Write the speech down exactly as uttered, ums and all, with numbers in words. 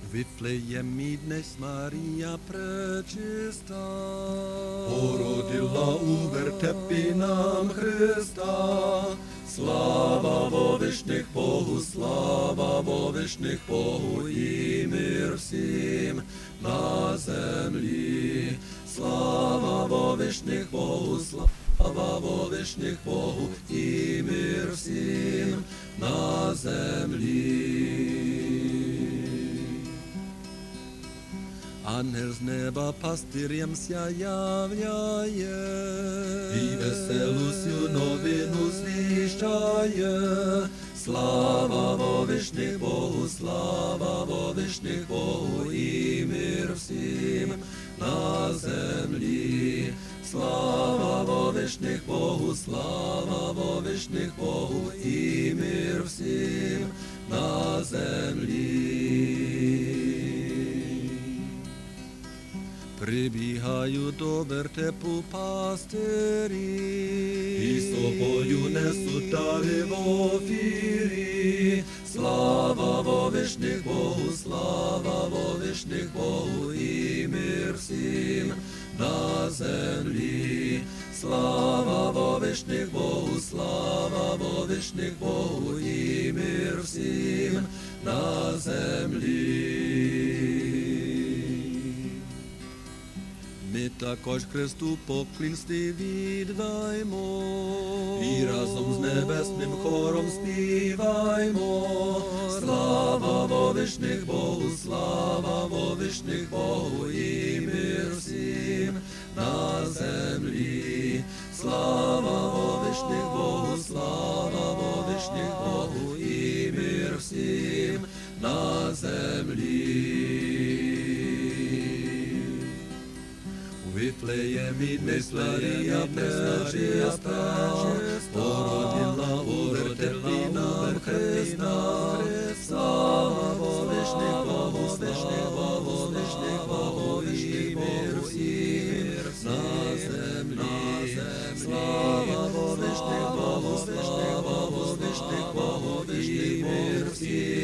Вифлеємі днесь Марія пречиста, Породила у вертепі нам Христа. Слава во вишніх Богу, слава во вишніх Богу, і мир всім на землі. Слава во вишніх Богу, слава во вишніх Богу, і мир всім на землі. Ангел з неба пастир'ям ся являє, І веселу сю новину звіщає. Слава во вишніх Богу, слава во вишніх Богу, і мир всім на землі. Слава во вишніх Богу, слава во вишніх Богу, і мир всім на землі. Прибігаю до вертепу пастирі, І собою несуть тари в офірі. Слава во вишніх Богу, слава во вишніх Богу, і мир всім на землі. Слава во вишніх Богу, слава во вишніх Богу, і мир всім на землі. Ми також Христу поклінстві віддаймо, І разом з небесним хором співаймо. Слава во вишніх Богу, слава во вишніх Богу, і мир всім на землі. Слава во вишніх Богу, слава во вишніх Богу, і мир всім на землі. Вифлеємі днесь Марія пречиста, породила у вертепі нам Христа. Слава во вишніх Богу, вишніх Богу, вишніх Богу, і мир всім на землі. Слава во вишніх Богу, вишніх Богу, вишніх Богу, і мир всім